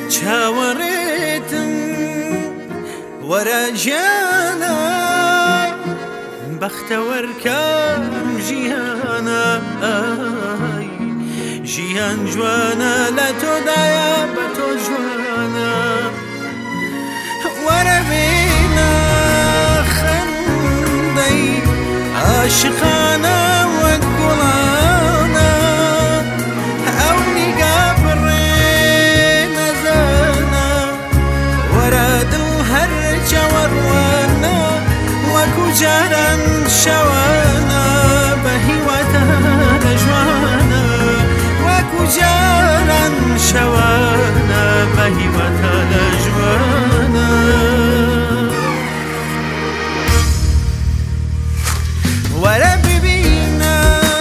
چاوەڕێتم وەرە ژیانە بەختەوەرکەم ژیانە ژیان جوانە لە تۆدایە بە تۆ جوانە وەرە بێنە خەندەی عاشقانە وەک گوڵانە ئەو نیگا بڕێ نەزانە وەرە دڵ هەر چاوەڕوانە وەکو جاران شەوانە بە هیواتە لە جوانە وەکو جاران شەوانە بە هیواتە لە جوانە وەرە ببینە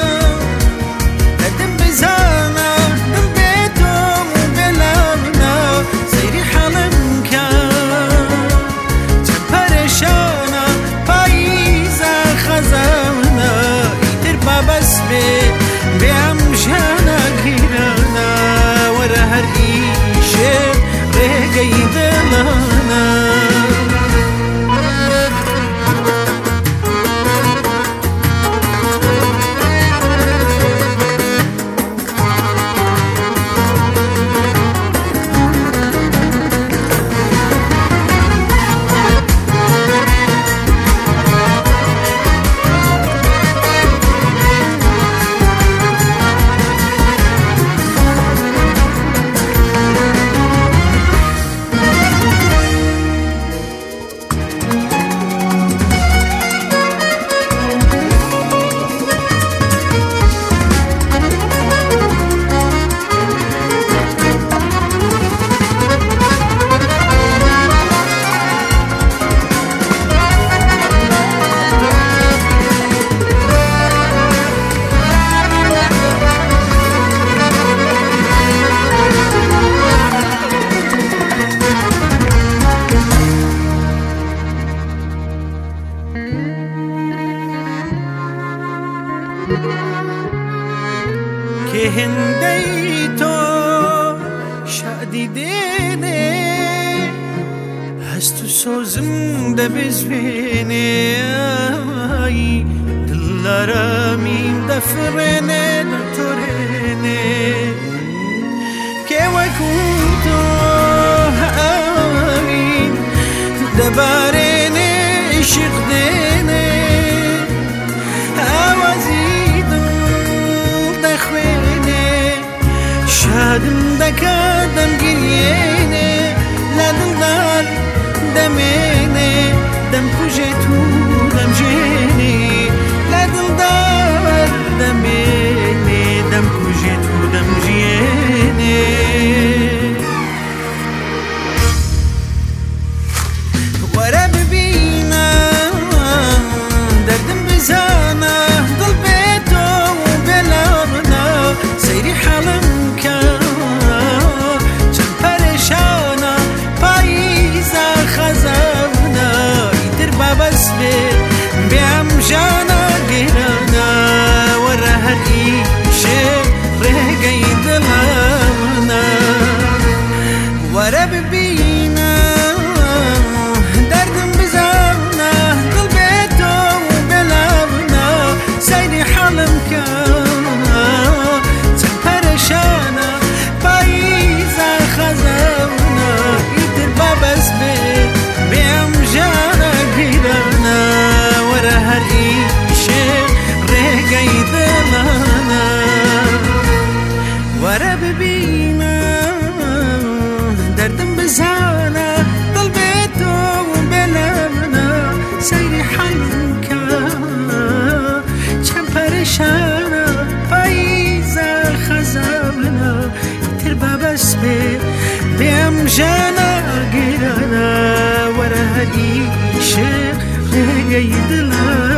دەدەم بزانە دڵ بێتۆم و بێلامنە سەیری حەڵم کە چەند پەرێشانە پاییزە خەزانە ئیتر بابەس بێ بێم ژیانە گیرانە وەرە هەر ئیشێ ڕێگەی دڵانە که هندی تو شادی دینه هست تو سوزم ده بزبینه دلارمیم ده فرنه ده تورنه که وکو تو همین ده بارنه عشق دینه شادم دەکات دەمگیرێنێ لە دڵدار دەمێنێ دەمکوژێت و دەمژێنێ لە دڵدار دەمێنێ دەمکوژێت و دەمژێنێ وەرە ببینە دەردم بزانە دڵ بێتۆ و بێلامنە سەیری حەڵم بێم ژیانە گیرانە وەرە هەر ئیشێ ڕێگەی دڵانە وەرە ببینە دەردم بزانە دڵ بێتۆ و بێلامنە سەیری حەڵم کە چەند پەرێشانە پاییزە خەزانە ئیتر بابەس بێ بێم ژیانە گیرانە وەرە هەر ئیشێ ڕێگەی دڵانە وەرە ببینە دەردم بزانە دڵ بێتۆ و بێلامنە سەیری حەڵم کە چەند پەرێشانە پاییزە خەزانە ئیتر بابەس بێ بێم ژیانە گیرانە وەرە هەر ئیشێ ڕێگەی دڵانە